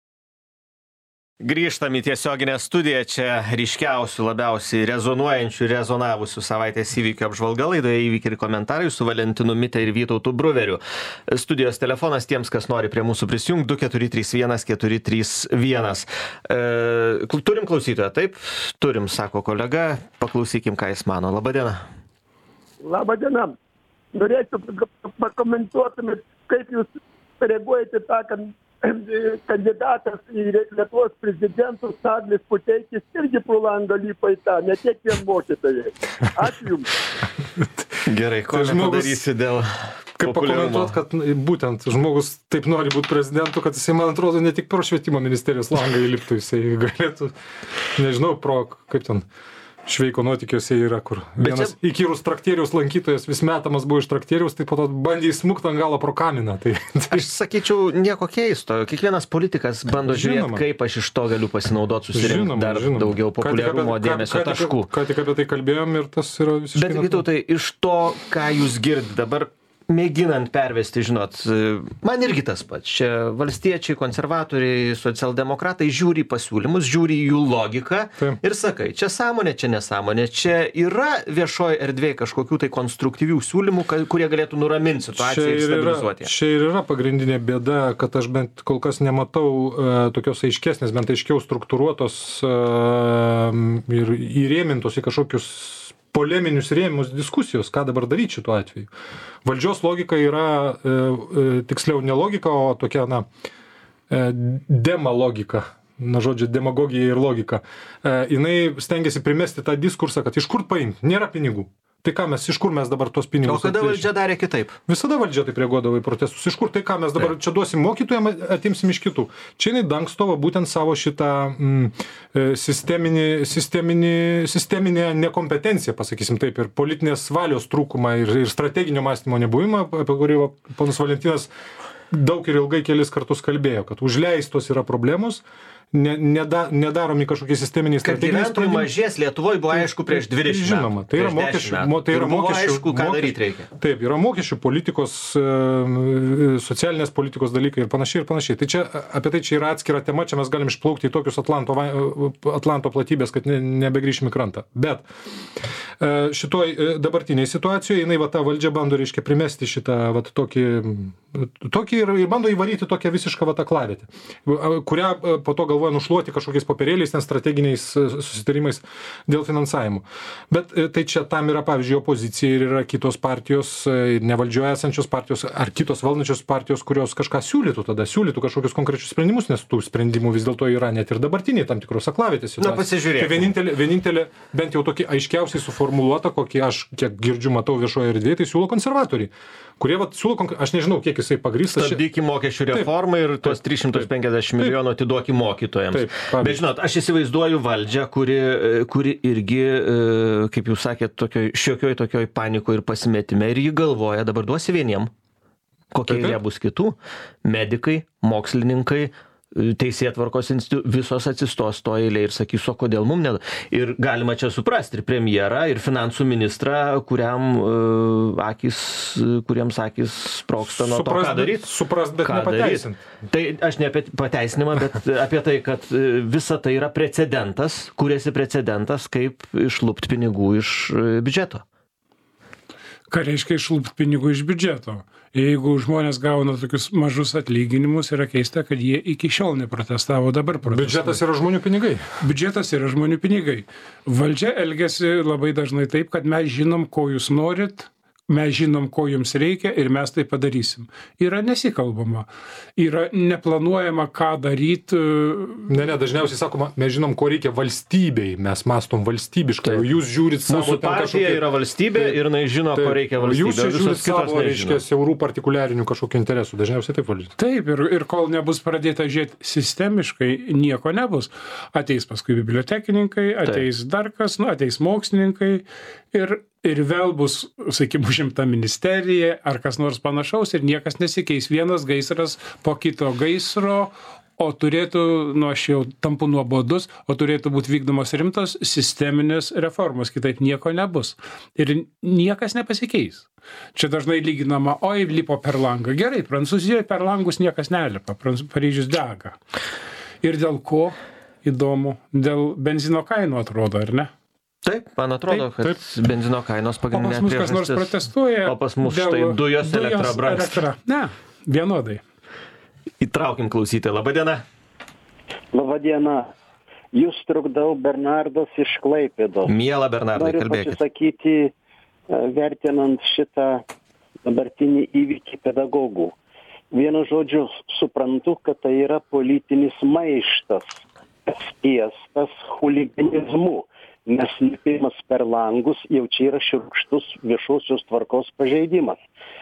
Grįžtam į tiesioginę studiją, čia ryškiausių, labiausiai rezonuojančių, rezonavusių savaitės įvykių apžvalga, laidoje įvykiai ir komentarai su Valentinu Mitė ir Vytautu Bruveriu. Studijos telefonas tiems, kas nori prie mūsų prisijungti, du keturi trys vienas keturi trys vienas. E, turim klausytoją, taip? Turim, sako kolega, paklausykim, ką jis mano. Labadiena. Labadiena. Norėčiau pakomentuotumėt, kaip jūs reaguojate tą, kad kandidatas į Lietuvos prezidentus Naglis Puteikis irgi pro langą lipa į tą, ne tiek vien mokytojai. Ačiū Jums. Gerai, ko tai padarysi dėl kaip pakomentuot, kad būtent žmogus taip nori būti prezidentu, kad jisai, man atrodo, ne tik pro švietimo ministerijos langą įliptų, jisai galėtų, nežinau, pro, kaip ten, Šveiko nuotykiuose yra, kur vienas čia... įkyrus traktieriaus lankytojas vis metamas buvo iš traktieriaus, tai po to bandė įsmukt ant galo pro kaminą. Tai, tai... Aš sakyčiau, nieko keisto. Kiekvienas politikas bando žiūrėti, kaip aš iš to galiu pasinaudoti, susirinkti dar žinoma. Daugiau populiarumo apie, dėmesio ką, ką, taškų. Ką tik apie tai kalbėjom ir tas yra visiškai... Bet Vytautai, iš to, ką jūs girdite dabar, mėginant pervesti, žinot, man irgi tas pats. Čia valstiečiai, konservatoriai, socialdemokratai žiūri į pasiūlymus, žiūri į jų logiką Taip. ir sakai, čia sąmonė, čia nesąmonė. Čia yra viešoje erdvėje kažkokių tai konstruktyvių siūlymų, kurie galėtų nuraminti situaciją ir stabilizuoti. Čia ir yra pagrindinė bėda, kad aš bent kol kas nematau uh, tokios aiškesnės, bent aiškiau struktūruotos uh, ir įrėmintos į kažkokius poleminius rėmimus diskusijos, ką dabar daryti šituo atveju. Valdžios logika yra, e, e, tiksliau, ne logika, o tokia, na, e, demalogika, na, žodžiu, demagogija ir logika. E, jinai stengiasi primesti tą diskursą, kad iš kur paimti, nėra pinigų. Tai ką mes, iš kur mes dabar tos pinigus? O kada valdžia darė kitaip? Visada valdžia taip reaguodavo į protestus. Iš kur tai ką mes dabar čia duosim mokytojams, atimsim iš kitų. Čia jinai dangstova būtent savo šitą mm, sisteminį, sisteminį, sisteminę nekompetenciją, pasakysim taip, ir politinės valios trūkumą ir, ir strateginio mąstymo nebuvimą, apie kurį ponas Valentinas daug ir ilgai kelis kartus kalbėjo, kad užleistos yra problemos, ne, neda, nedaromi kažkokie sisteminiai strateginiai sprendimai. Kad gyventojų mažės Lietuvoje buvo aišku prieš dvidešimt metų. Žinoma, tai yra mokesčių, mo, tai yra mokesčių, aišku, ką daryti reikia. Taip, yra mokesčių politikos, socialinės politikos dalykai ir panašiai ir panašiai. Tai čia, apie tai čia yra atskira tema, čia mes galim išplaukti į tokius Atlanto, Atlanto platybės, kad ne, nebegrįšim į krantą. Bet šitoj dabartiniai situacijoje, jinai va tą valdžią bando, reiškia, primesti šitą va tokį, tokį ir, ir bando įvaryti tokią visišką va tą klavietę, kurią po to galvoja nušluoti kažkokiais popierėliais, ten strateginiais susitarimais dėl finansavimo. Bet tai čia tam yra, pavyzdžiui, opozicija ir yra kitos partijos, ne valdžioje esančios partijos ar kitos valdančios partijos, kurios kažką siūlytų tada, siūlytų kažkokius konkrečius sprendimus, nes tų sprendimų vis dėlto yra net ir dabartiniai tam tikros aklavietės situacijos. Na, pasižiūrėk. Tai vienintelė, vienintelė, bent jau tokį aiškiausiai suformuluota, kokį aš kiek girdžiu, matau viešoje erdvėje, tai siūlo konservatoriai, kurie vat siūlo, aš nežinau, kiek jisai pagrįstas. Stabdykim mokesčių reformą ir tuos trys šimtai penkiasdešimt milijonų atiduokim mokytojams. Taip, bet žinot, aš įsivaizduoju valdžią, kuri, kuri irgi, kaip jūs sakėt, tokioj, šiokioj tokioj panikoje ir pasimetime, ir ji galvoja, dabar duosi vieniem, kokie eilė bus kitų, medikai, mokslininkai, teisėtvarkos institucijos, visos atsistos to eilė ir sakys, o kodėl mum ne. Ir galima čia suprasti ir premjerą, ir finansų ministrą, kuriam uh, akis, kuriems akis sprogsta nuo to, ką daryti. Suprast, bet nepateisint. Tai aš ne apie pateisinimą, bet apie tai, kad visa tai yra precedentas, kuriasi precedentas, kaip išlupt pinigų iš biudžeto. Ką reiškia išlupt pinigų iš biudžeto? Jeigu žmonės gauna tokius mažus atlyginimus, yra keista, kad jie iki šiol neprotestavo, dabar protestuoja. Biudžetas yra žmonių pinigai. Biudžetas yra žmonių pinigai. Valdžia elgiasi labai dažnai taip, kad mes žinom, ko jūs norit, mes žinom, ko jums reikia ir mes tai padarysim. Yra nesikalbama. Yra neplanuojama, ką daryti. Ne, ne, dažniausiai sakoma, mes žinom, ko reikia valstybei, mes mastom valstybiškai, o jūs žiūrit savo... Mūsų partija kažkokie... yra valstybė ir jinai žino, taip, ko reikia valstybė. Jūs čia žiūrit savo, reiškia, siaurų partikuliarinių kažkokių interesų, dažniausiai taip valdyti. Taip, ir, ir kol nebus pradėta žiūrėti sistemiškai, nieko nebus. Ateis paskui bibliotekininkai, ateis taip. Dar kas, nu, ateis mokslininkai ir Ir vėl bus, sakykim, užimta ministerija ar kas nors panašaus ir niekas nesikeis. Vienas gaisras po kito gaisro, o turėtų, nu aš jau tampu nuobodus, o turėtų būti vykdomos rimtos sisteminės reformos, kitaip nieko nebus. Ir niekas nepasikeis. Čia dažnai lyginama, oi, lipo per langą. Gerai, Prancūzijoje per langus niekas nelipa, Paryžius dega. Ir dėl ko, įdomu, dėl benzino kainų atrodo, ar ne? Taip, man atrodo, taip, kad taip. Benzino kainos pagrindinė priežastis. O pas mus kas nors protestuoja. O pas mus štai dujos, elektra brangsta. Ne, vienodai. Įtraukim klausytoją. Labadiena. Labadiena. Jūs trukdau Bernardas iš Klaipėdos. Miela Bernardai, kalbėkit. Noriu pasisakyti, vertinant šitą dabartinį įvykį pedagogų. Vienu žodžiu, suprantu, kad tai yra politinis maištas, spiestas huliganizmu. Nes lipimas per langus jau čia yra šiurkštus viešosios tvarkos pažeidimas.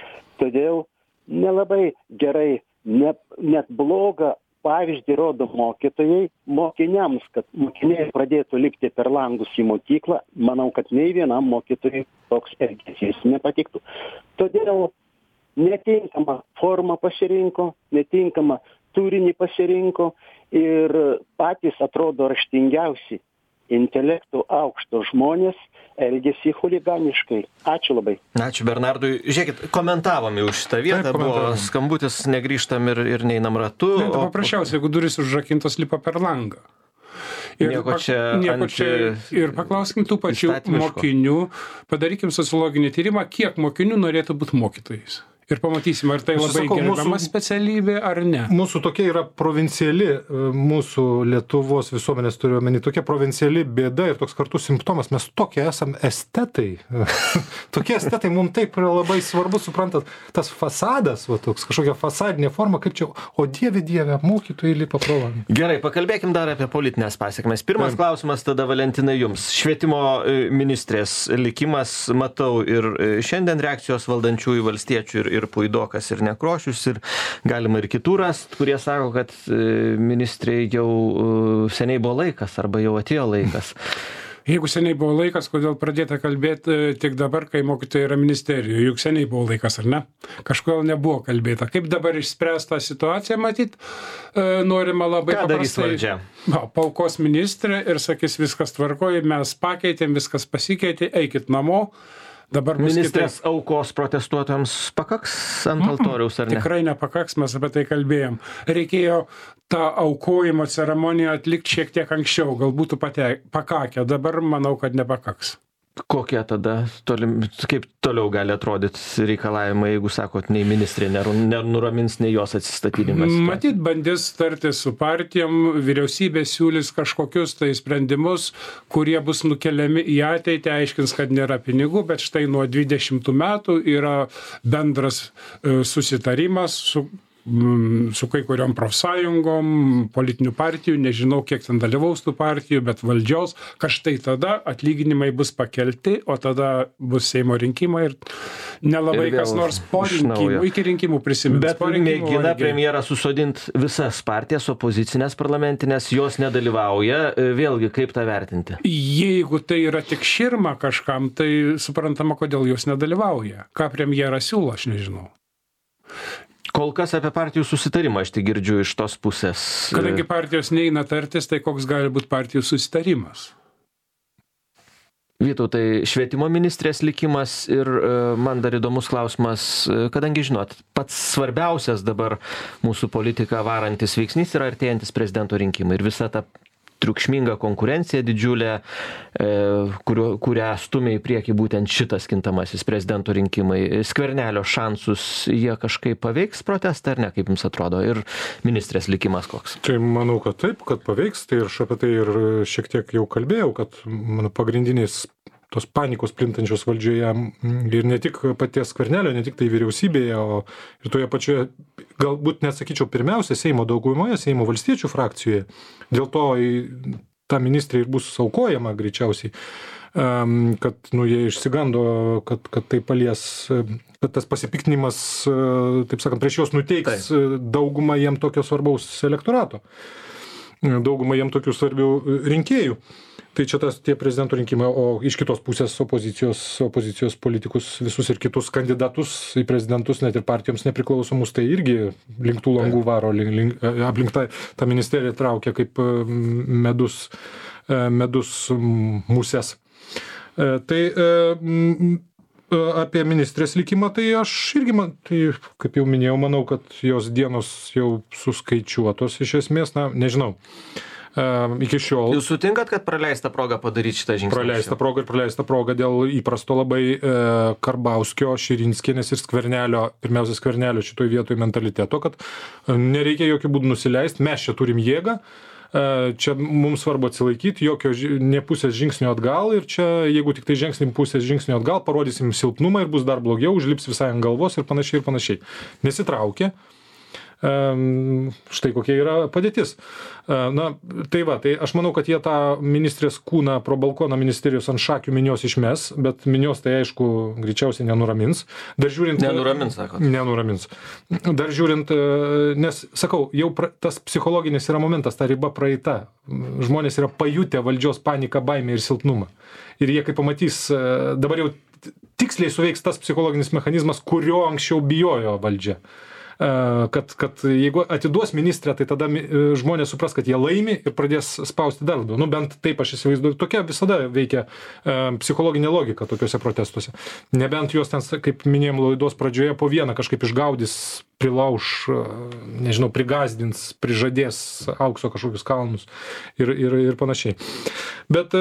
Todėl nelabai gerai, ne, net blogą pavyzdį rodo mokytojai mokiniams, kad mokiniai pradėtų lipti per langus į mokyklą. Manau, kad nei vienam mokytojui toks elgesys nepatiktų. Todėl netinkama forma pasirinko, netinkama turinį pasirinko ir patys atrodo raštingiausi intelektų aukšto žmonės elgėsi chuliganiškai. Ačiū labai. Ačiū Bernardui. Žiūrėkit, komentavom jau šitą vietą, Taip, buvo skambutis, negrįžtam ir, ir neinam ratu. Ne, tai o- paprasčiausiai, jeigu duris užrakintos, lipa per langą. Nieko pak- čia nieko anti- čia ir paklauskim tų pačių įstatymiško. mokinių, padarykim sociologinį tyrimą, kiek mokinių norėtų būti mokytojais. Ir pamatysim, ar tai Aš labai sakau, gerbiama mūsų- specialybė ar ne. Mūsų tokia yra provinciali, e, mūsų Lietuvos visuomenės turiuomenį, tokia provinciali bėda ir toks kartu simptomas. Mes tokie esam estetai. Tokie estetai, mums taip yra labai svarbu, suprantat, tas fasadas, va, toks kažkokia fasadinė forma, kaip čia, o dieve, dieve, mokytojai lipa pro langą. Gerai, pakalbėkim dar apie politinės pasiekmes. Pirmas klausimas tada, Valentinai, jums. Švietimo e, ministrės likimas, matau ir e, šiandien reakcijos valdančiųjų valstiečių ir, ir Puidokas, ir Nekrošius, ir galima ir kitų rast, kurie sako, kad e, ministrei jau e, seniai buvo laikas, arba jau atėjo laikas. Jeigu seniai buvo laikas, kodėl pradėta kalbėti e, tik dabar, kai mokytojai yra ministerijoje, juk seniai buvo laikas, ar ne? Kažkodėl nebuvo kalbėta. Kaip dabar išspręsta situacija, matyt, e, norima labai Ką darys paprastai. valdžia? Na, paukos ministrė ir sakys, viskas tvarkoja, mes pakeitėm, viskas pasikeitė, eikit namo. Dabar bus Ministrės kitaip. aukos protestuotojams pakaks ant altoriaus, ar ne? Tikrai nepakaks, mes apie tai kalbėjom. Reikėjo tą aukojimo ceremoniją atlikti šiek tiek anksčiau, gal būtų pate- pakakę, dabar manau, kad nepakaks. Kokie tada, tolim, kaip toliau gali atrodyti reikalavimai, jeigu sakot, nei ministrė neru- nenuramins, nei jos atsistatydinimas? Matyt, bandys tartis su partijom, vyriausybė siūlys kažkokius tai sprendimus, kurie bus nukeliami į ateitį, aiškins, kad nėra pinigų, bet štai nuo dvidešimtų metų yra bendras e, susitarimas su mm, su kai kuriom profsąjungom, politinių partijų, nežinau, kiek ten dalyvaus tų partijų, bet valdžios, kad štai tada atlyginimai bus pakelti, o tada bus Seimo rinkimai ir nelabai Ir vėl kas nors po iš rinkimų, naujo. iki rinkimų prisimins. Bet Po rinkimų mėgina irgi. premjerą susodinti visas partijas, opozicinės parlamentinės, jos nedalyvauja. Vėlgi, kaip tą vertinti? Jeigu tai yra tik širma kažkam, tai suprantama, kodėl jos nedalyvauja. Ką premjeras siūlo, aš nežinau. Kol kas apie partijų susitarimą aš tik girdžiu iš tos pusės. Kadangi partijos neina tartis, tai koks gali būti partijų susitarimas? Vytautai, švietimo ministrės likimas ir e, man dar įdomus klausimas, e, kadangi žinot, pats svarbiausias dabar mūsų politiką varantis veiksnys yra artėjantis prezidento rinkimai ir visa ta triukšminga konkurencija didžiulė, e, kurio, kurią stumia į priekį būtent šitas kintamasis prezidento rinkimai. Skvernelio šansus jie kažkaip paveiks protestą ar ne, kaip jums atrodo, ir ministrės likimas koks? Tai manau, kad taip, kad paveiks, tai ir aš apie tai ir šiek tiek jau kalbėjau, kad mano pagrindiniais tos panikos plintančios valdžioje ir ne tik paties Skvernelio, ne tik tai vyriausybėje, o ir toje pačioje, galbūt net sakyčiau, pirmiausia, Seimo daugumoje, Seimo valstiečių frakcijoje. Dėl to ta ministrė ir bus aukojama greičiausiai, kad nu, jie išsigando, kad, kad tai palies, kad tas pasipiktinimas, taip sakant, prieš juos nuteiks daugumą jiem tokio svarbaus elektorato, daugumą jiem tokių svarbių rinkėjų. Tai čia tas tie prezidento rinkimai, o iš kitos pusės opozicijos, opozicijos politikus, visus ir kitus kandidatus į prezidentus, net ir partijoms nepriklausomus, tai irgi link tų langų varo, link, link, aplink tą, tą ministeriją traukia kaip medus, medus musės. Tai apie ministrės likimą, tai aš irgi, man, tai, kaip jau minėjau, manau, kad jos dienos jau suskaičiuotos iš esmės, na, nežinau. Uh, iki šiol. Jūs sutinkat, kad praleista proga padaryti šitą žingsnį? Praleista proga ir praleista proga dėl įprasto labai e, Karbauskio, Širinskienės ir Skvernelio, pirmiausia Skvernelio šitoj vietoj mentaliteto, kad nereikia jokių būdų nusileisti, mes čia turim jėgą, e, čia mums svarbu atsilaikyti, jokio ne pusės žingsnio atgal ir čia, jeigu tik tai žengsim pusės žingsnio atgal, parodysim silpnumą ir bus dar blogiau, užlips visai ant galvos ir panašiai ir panašiai. Nesitraukė. Um, štai kokia yra padėtis. Uh, na, tai va, tai aš manau, kad jie tą ministrės kūną pro balkoną ministerijos ant šakių minios išmes, bet minios tai aišku greičiausiai nenuramins. Dar žiūrint... Nenuramins, sakot. Nenuramins. Dar žiūrint, uh, nes, sakau, jau pra, tas psichologinis yra momentas, ta riba praeita. Žmonės yra pajutę valdžios paniką, baimę ir silpnumą. Ir jie, kai pamatys, uh, dabar jau tiksliai suveiks tas psichologinis mechanizmas, kurio anksčiau bijojo valdžia. kad, kad jeigu atiduos ministrę, tai tada žmonės supras, kad jie laimi ir pradės spausti dar labiau. Nu, bent taip aš įsivaizduoju. Tokia visada veikia psichologinė logika tokiuose protestuose. Nebent jos ten, kaip minėjom laidos pradžioje, po vieną kažkaip išgaudys, prilauš, nežinau, prigazdins, prižadės aukso kažkokius kalnus ir, ir, ir panašiai. Bet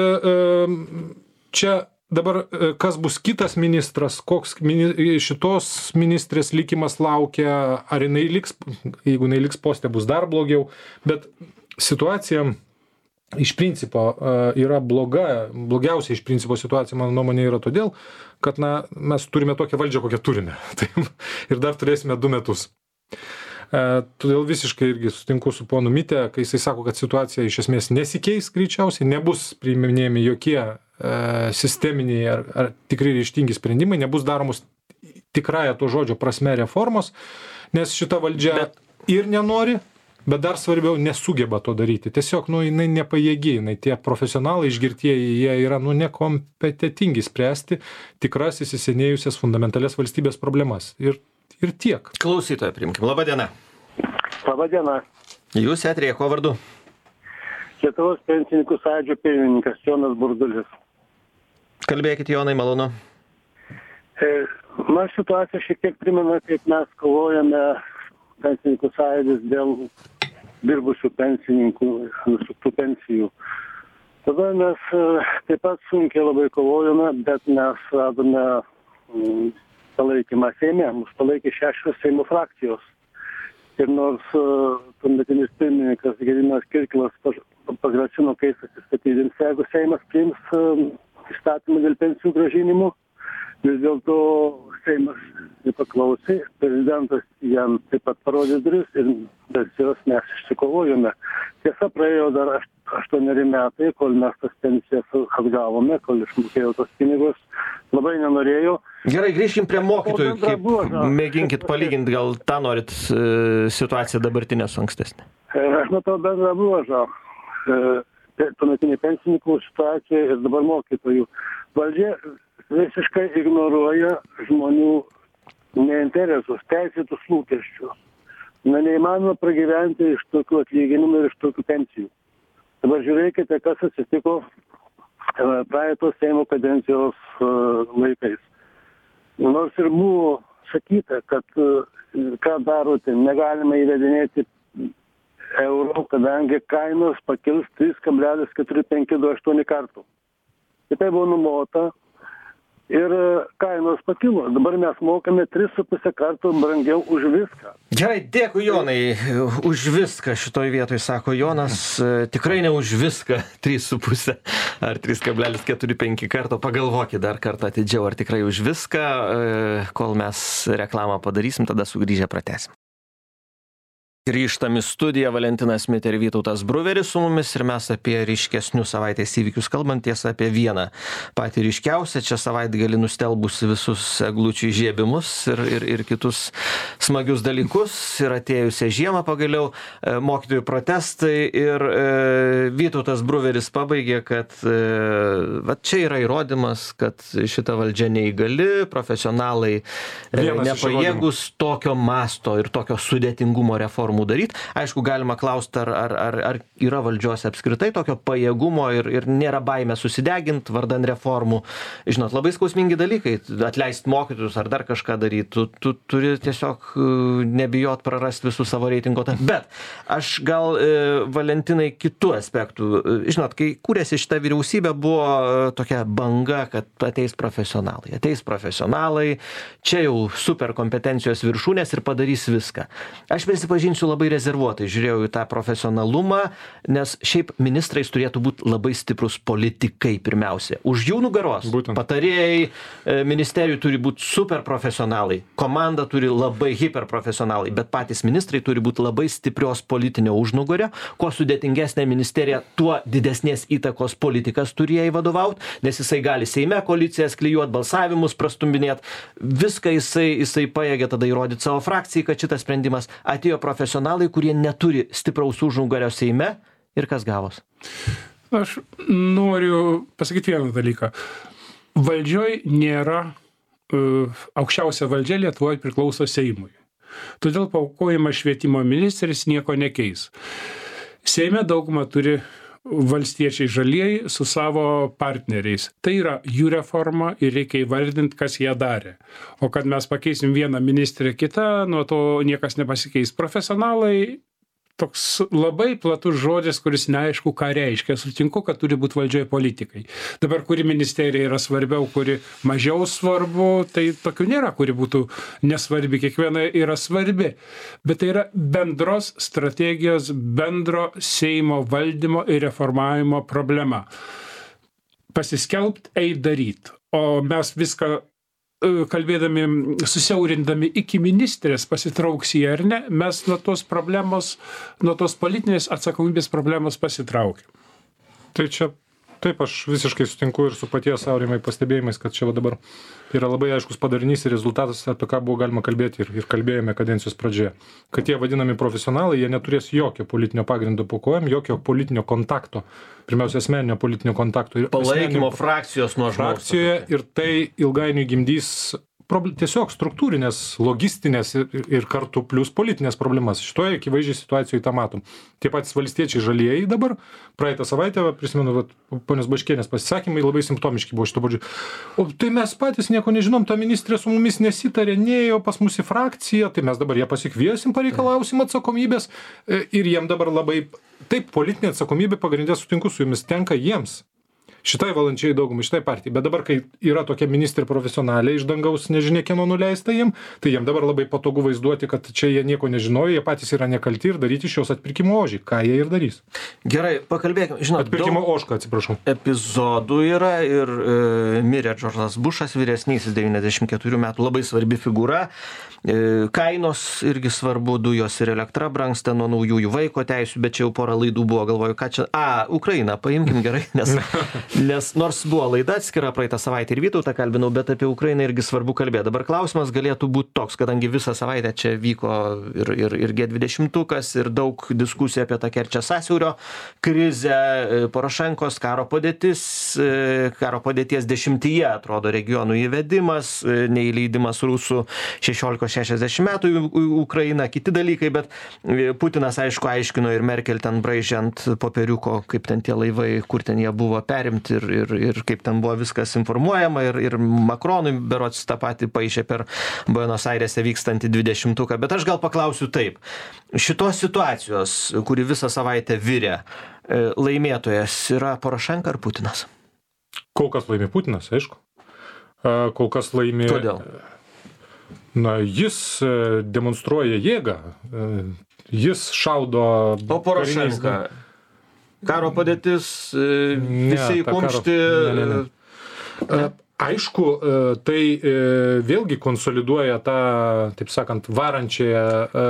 čia dabar kas bus kitas ministras, koks šitos ministrės likimas laukia, ar jinai liks, jeigu jinai liks poste, bus dar blogiau, bet situacija iš principo yra bloga, blogiausia iš principo situacija, mano nuomonė, yra todėl, kad na, mes turime tokią valdžią, kokią turime. Ir dar turėsime du metus. Todėl visiškai irgi sutinku su ponu Mitė, kai jisai sako, kad situacija iš esmės nesikeis greičiausiai, nebus priiminėjami jokie e, sisteminiai ar, ar tikrai ryžtingi sprendimai, nebus daromos tikrąją to žodžio prasme reformos, nes šita valdžia bet... ir nenori, bet dar svarbiau nesugeba to daryti. Tiesiog, nu, jinai nepajėgi, jinai tie profesionalai išgirtieji, jie yra, nu, nekompetentingi spręsti tikras įsisenėjusias fundamentalias valstybės problemas. Ir Ir tiek. Klausytoją priimkim. Labą dieną. Labą dieną. Jūs eteryje, kuo vardu? Lietuvos pensininkų sąjūdžio pirmininkas Jonas Burdulis. Kalbėkit, Jonai, malonu. E, man situacija šiek tiek primena, kaip mes kovojame pensininkų sąjūdis dėl dirbusių pensininkų, nusuktų pensijų. Tada mes e, taip pat sunkiai labai kovojame, bet mes radome m, palaikymą Seime, mus palaikė šešios Seimo frakcijos. Ir nors uh, tuometinis pirmininkas Gediminas Kirkilas pagrasino, kai jis atsistatydins, jeigu Seimas priims uh, įstatymą dėl pensijų grąžinimų, vis dėlto Seimas nepaklausė, prezidentas jam taip pat parodė duris ir pensijos mes išsikovojome. Tiesa, praėjo dar aštuoneri metai, kol mes tas pensijas atgavome, kol išmokėjo tos pinigus, labai nenorėjau. Gerai, grįžkim prie mokytojų, kaip mėginkit palyginti, gal tą norit situaciją dabartinę su ankstesnė. Aš matau bendrą bruožą, tuometinė pensininkų situacija ir dabar mokytojų. Valdžia visiškai ignoruoja žmonių neinteresus, teisėtus lūkesčius. Na, neįmanoma pragyventi iš tokių atlyginimų ir iš tokių pensijų. Dabar žiūrėkite, kas atsitiko praeitos Seimo kadencijos laikais. Nors ir buvo sakyta, kad ką darote, negalima įvedinėti euro, kadangi kainos pakils trys kablelis keturi penki du aštuoni kartų. Ir tai buvo numota ir kainos pakilo. Dabar mes mokame tris su puse kartų brangiau už viską. Gerai, dėkui, Jonai, už viską šitoj vietoj, sako Jonas, tikrai ne už viską trys su puse ar trys kablelis keturi penki karto, pagalvokit dar kartą atidžiau, ar tikrai už viską, kol mes reklamą padarysim, tada sugrįžę pratęsim. Grįžtam į studiją, Valentinas Mitė ir Vytautas Bruveris su mumis ir mes apie ryškesnius savaitės įvykius kalbant, tiesa apie vieną patį ryškiausią, čia savaitgalį nustelbusi visus eglučių įžiebimus ir, ir, ir kitus smagius dalykus ir atėjusią žiemą pagaliau mokytojų protestai ir e, Vytautas Bruveris pabaigė, kad e, va, čia yra įrodymas, kad šita valdžia neįgali, profesionalai e, nepajėgus tokio masto ir tokio sudėtingumo reformų daryti. Aišku, galima klausti, ar, ar, ar, ar yra valdžios apskritai tokio pajėgumo ir, ir nėra baimė susideginti vardan reformų. Žinot, labai skausmingi dalykai. Atleisti mokytojus ar dar kažką daryti. Tu, tu turi tiesiog nebijot prarasti visų savo reitingo. Bet aš gal, e, Valentinai, kitų aspektų. Žinot, kai kūrėsi šita vyriausybė, buvo tokia banga, kad ateis profesionalai. Ateis profesionalai, čia jau super kompetencijos viršūnės ir padarys viską. Aš prisipažinsiu, labai rezervuotai žiūrėjau į tą profesionalumą, nes šiaip ministrais turėtų būti labai stiprus politikai pirmiausia. Už jų nugaros Būtent. Patarėjai ministerijų turi būti super profesionalai, komanda turi labai hiperprofesionalai, bet patys ministrai turi būti labai stiprios politinio užnugario. Kuo sudėtingesnė ministerija, tuo didesnės įtakos politikas turi jai vadovauti, nes jisai gali Seime koalicijas klijuoti, balsavimus prastumbinėti. Viską jisai, jisai pajėgia tada įrodyti savo frakcijai, kad šitas sprendimas atėjo profesionalai, kurie neturi stipraus užnugario Seime ir kas gavos? Aš noriu pasakyti vieną dalyką. Valdžioj nėra, uh, aukščiausia valdžia Lietuvoje priklauso Seimui. Todėl paaukojimas švietimo ministrės nieko nekeis. Seime daugumą turi valstiečiai žalieji su savo partneriais. Tai yra jų reforma ir reikia įvardinti, kas ją darė. O kad mes pakeisim vieną ministrę kitą, nuo to niekas nepasikeis. Profesionalai toks labai platus žodis, kuris neaišku, ką reiškia. Sutinku, kad turi būti valdžioje politikai. Dabar, kuri ministerija yra svarbiau, kuri mažiau svarbu, tai tokių nėra, kuri būtų nesvarbi. Kiekviena yra svarbi. Bet tai yra bendros strategijos, bendro Seimo valdymo ir reformavimo problema. Pasiskelbt, eit daryt. O mes viską kalbėdami, susiaurindami iki ministrės pasitrauks jį ar ne, mes nuo tos problemos, nuo tos politinės atsakomybės problemos pasitraukiam. Tai čia, taip, aš visiškai sutinku ir su paties Aurimai pastebėjimais, kad čia va dabar yra labai aiškus padarinys ir rezultatas, apie ką buvo galima kalbėti ir, ir kalbėjome kadencijos pradžioje. Kad tie vadinami profesionalai, jie neturės jokio politinio pagrindo po kojom, jokio politinio kontakto, pirmiausia, asmeninio politinio kontakto. Palaikymo frakcijos nuo žmogaus. Frakcijoje ir tai ilgainiui gimdys tiesiog struktūrinės, logistinės ir, ir kartu plus politinės problemas. Šitoje akivaizdžiai situacijoje tą matom. Tie patys valstiečiai žalieji dabar, praeitą savaitę, prisimenu, vat, ponios Baškienės pasisakymai labai simptomiški buvo šito bodžiu. O tai mes patys nieko nežinom, ta ministrė su mumis nesitarė, nėjo pas mus į frakciją, tai mes dabar ją pasikviesim, pareikalausim atsakomybės ir jiem dabar labai, taip, politinė atsakomybė pagrindė, sutinku su jumis, tenka jiems. Šitai valančiai daugumai, šitai partijai. Bet dabar, kai yra tokia ministrė profesionaliai iš dangaus nežinia kieno nuleista jiem, tai jiem dabar labai patogu vaizduoti, kad čia jie nieko nežinojo, jie patys yra nekalti ir daryti iš jos atpirkimo ožį. Ką jie ir darys? Gerai, pakalbėkime. Žinot, atpirkimo ožką, atsiprašau. Epizodų yra ir e, mirė Džordžas Bušas, vyresnysis, devyniasdešimt keturių metų, labai svarbi figūra. E, kainos irgi svarbu, dujos ir elektra brangsta nuo naujųjų vaiko teisių, bet čia jau porą laidų buvo, galvoju, ką čia... A, Ukrainą paimkim gerai, nes... Nes nors buvo laida atskira praeitą savaitę ir Vytautą kalbinau, bet apie Ukrainą irgi svarbu kalbėti. Dabar klausimas galėtų būti toks, kadangi visą savaitę čia vyko ir, ir, ir G dvidešimtukas, ir daug diskusijų apie tą Kerčės sąsiaurio krizę, Porošenkos karo padėtis, karo padėties dešimtyje, atrodo, regionų įvedimas, neįleidimas rusų šešiolikos šešiasdešimt metų į Ukrainą, kiti dalykai, bet Putinas, aišku, aiškino ir Merkel ten braižiant popieriuko, kaip ten tie laivai, kur ten jie buvo perimti. Ir, ir, ir kaip ten buvo viskas informuojama ir, ir Makronui berods tą patį paišė per Buenos Airėse vykstantį dvidešimtuką. Bet aš gal paklausiu taip. Šitos situacijos, kuri visą savaitę virė, laimėtojas yra Porošenka ar Putinas? Kol kas laimė Putinas, aišku. Kol kas laimė... Kodėl? Na, jis demonstruoja jėgą. Jis šaudo... O Porošenka... Karo padėtis, visi įkumšti. Ne, ne, ne. Aišku, tai vėlgi konsoliduoja tą, taip sakant, varančiąją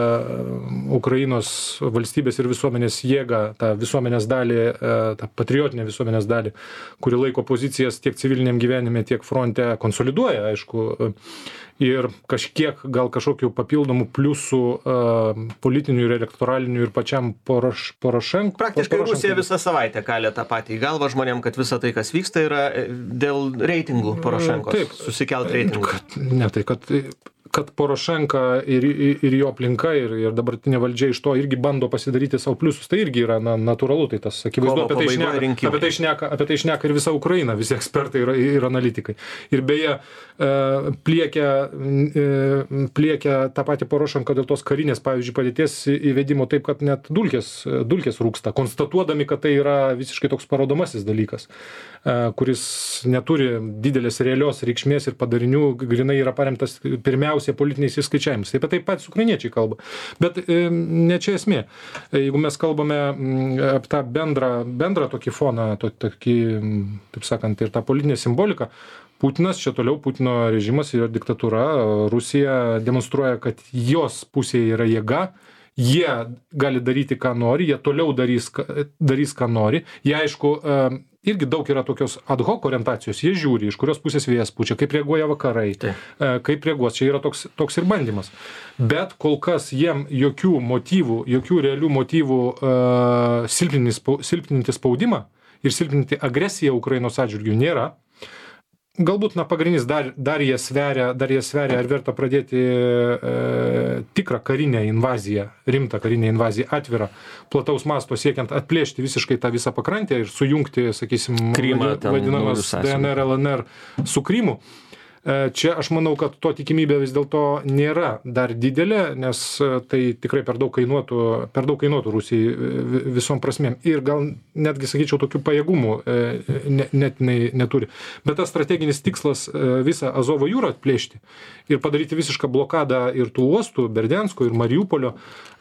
Ukrainos valstybės ir visuomenės jėgą, tą visuomenės dalį, tą patriotinę visuomenės dalį, kuri laiko pozicijas tiek civiliniam gyvenime, tiek fronte, konsoliduoja, aišku. Ir kažkiek gal kažkokių papildomų pliusų uh, politinių ir elektoralinių ir pačiam Poroš, Porošenko. Praktiškai Rusija visą savaitę kalė tą patį į galvą žmonėm, kad visa tai, kas vyksta, yra dėl reitingų Porošenkos. Taip, susikelt reitingų. Kad, ne, tai kad, kad Porošenka ir, ir jo aplinka ir, ir dabartinė valdžia iš to irgi bando pasidaryti savo pliusus, tai irgi yra na, natūralu, tai tas akivaizdu, apie tai, šneka, apie, tai šneka, apie tai šneka ir visa Ukraina, visi ekspertai ir, ir analitikai. Ir beje, pliekia, pliekia tą patį Porošenką dėl tos karinės, pavyzdžiui, padėties įvedimo taip, kad net dulkės, dulkės rūksta, konstatuodami, kad tai yra visiškai toks parodomasis dalykas, kuris neturi didelės realios reikšmės ir padarinių, grinai yra paremtas pirmiausia politiniais įskaičiavimus. Taip pat taip pat ukrainiečiai kalba. Bet e, ne čia esmė. Jeigu mes kalbame apie tą bendrą, bendrą tokį foną, to, tokį, taip sakant, ir tą politinę simboliką, Putinas, čia toliau Putino režimas ir diktatūra, Rusija demonstruoja, kad jos pusėje yra jėga, jie gali daryti, ką nori, jie toliau darys, darys ką nori. Jie, aišku, irgi daug yra tokios ad hoc orientacijos, jie žiūri, iš kurios pusės vėjas pučia, kaip reaguoja vakarai, Taip. kaip reaguos, čia yra toks, toks ir bandymas. Bet kol kas jiem jokių motyvų, jokių realių motyvų uh, silpninti spaudimą ir silpninti agresiją Ukrainos atžvilgių nėra. galbūt, na, pagrindinis dar, dar jie sveria, dar jie sveria, ar verta pradėti e, tikrą karinę invaziją, rimtą karinę invaziją, atvirą, plataus masto siekiant atplėšti visiškai tą visą pakrantę ir sujungti, sakysim, Krymą, vadinamas D N R, L N R su Krymu. Čia aš manau, kad to tikimybė vis dėlto nėra dar didelė, nes tai tikrai per daug kainuotų, per daug kainuotų Rusijai visom prasmėm. Ir gal netgi, sakyčiau, tokių pajėgumų net neturi. Bet tas strateginis tikslas visą Azovo jūrą atplėšti ir padaryti visišką blokadą ir tų uostų, Berdiansko ir Mariupolio,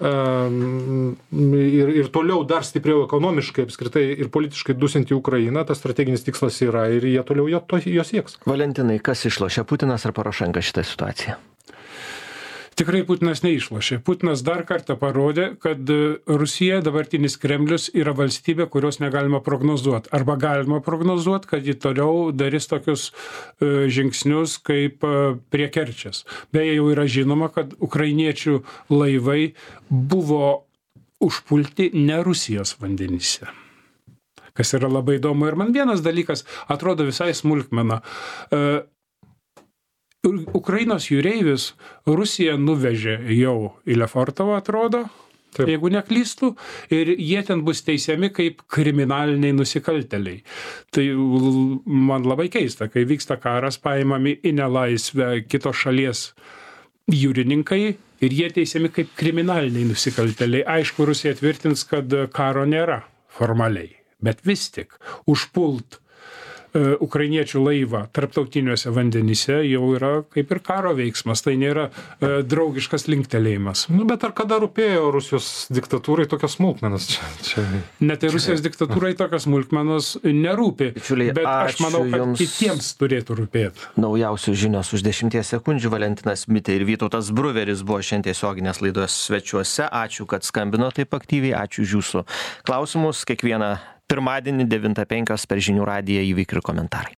ir, ir toliau dar stipriau ekonomiškai, apskritai ir politiškai dusinti Ukrainą, tas strateginis tikslas yra ir jie toliau jo, to, jo sieks. Valentinai, kas išlošia, Putinas ar Porošenka šitą situaciją? Tikrai Putinas neišlošė. Putinas dar kartą parodė, kad Rusija, dabartinis Kremlius, yra valstybė, kurios negalima prognozuoti. Arba galima prognozuoti, kad ji toliau darys tokius e, žingsnius kaip e, prie Kerčės. Beje, jau yra žinoma, kad ukrainiečių laivai buvo užpulti ne Rusijos vandenyse. Kas yra labai įdomu. Ir man vienas dalykas atrodo visai smulkmena. E, Ukrainos jūreivius Rusija nuvežė jau į Lefortovą, atrodo, Taip. Jeigu neklystų, ir jie ten bus teisiami kaip kriminaliniai nusikaltėliai. Tai man labai keista, kai vyksta karas, paimami į nelaisvę kitos šalies jūrininkai ir jie teisiami kaip kriminaliniai nusikaltėliai. Aišku, Rusija tvirtins, kad karo nėra formaliai, bet vis tik užpult ukrainiečių laivą tarptautiniuose vandenyse jau yra kaip ir karo veiksmas, tai nėra e, draugiškas linktelėjimas. Nu, bet ar kada rūpėjo Rusijos diktatūrai tokios smulkmenos? Čia, čia... Net tai Rusijos diktatūrai tokios smulkmenos nerūpi, Bičiuliai, bet aš manau, kad jums... kitiems turėtų rūpėti. Naujausios žinios už dešimties sekundžių. Valentinas Mitė ir Vytautas Bruveris buvo šiandien tiesioginės laidos svečiuose. Ačiū, kad skambino taip aktyviai, ačiū už jūsų klausimus. Kiekvieną pirmadienį devintą penkios per žinių radiją įvykių ir komentarai.